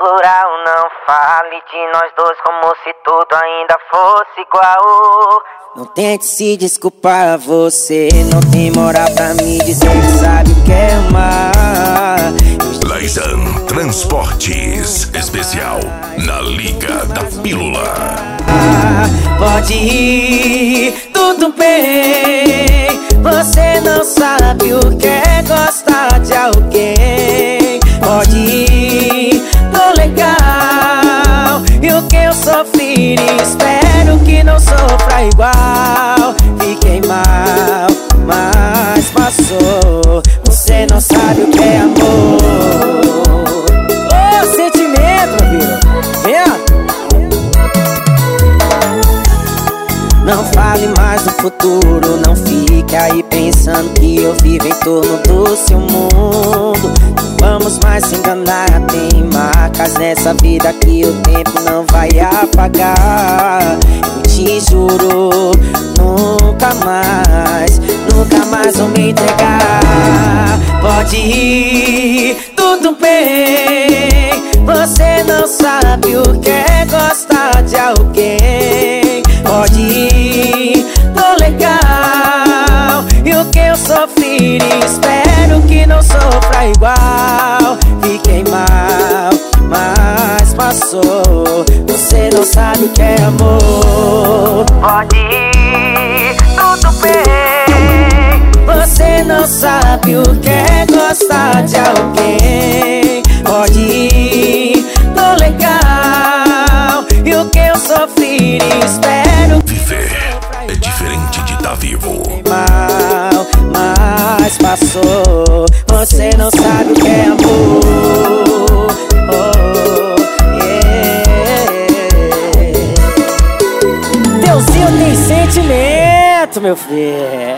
plural, não fale de nós dois como se tudo ainda fosse igual. Não tente se desculpar, você não tem moral pra me dizer que sabe o que é amar. Laisan Transportes Especial na Liga da Pílula. Pode ir, tudo bem. Você não sabe o que é gostar de alguém. Pode ir, tô legal. E o que eu sofri, espero que não sofra igual. Fiquei mal, mas passou. Você não sabe o que é amor. Ô, sentimento, meu filho. Não fale mais do futuro, não fique aí pensando que eu vivo em torno do seu mundo. Não vamos mais se enganar, tem marcas nessa vida que o tempo não vai apagar. Eu te juro, nunca mais vou me entregar. Pode ir, tudo bem. Você não sabe o que é gostar de alguém. Pode ir, tô legal. E o que eu sofri, espero que não sofra igual. Fiquei mal, mas passou. Você não sabe o que é amor. Pode ir, tudo bem. Você não sabe o que é gostar de alguém. Pode ir, tô legal. E o que eu sofri, espero que viver é diferente de estar vivo. mal, mas passou. Você não sabe o que é amor. Oh, yeah. Deusinho tem sentimento, meu filho.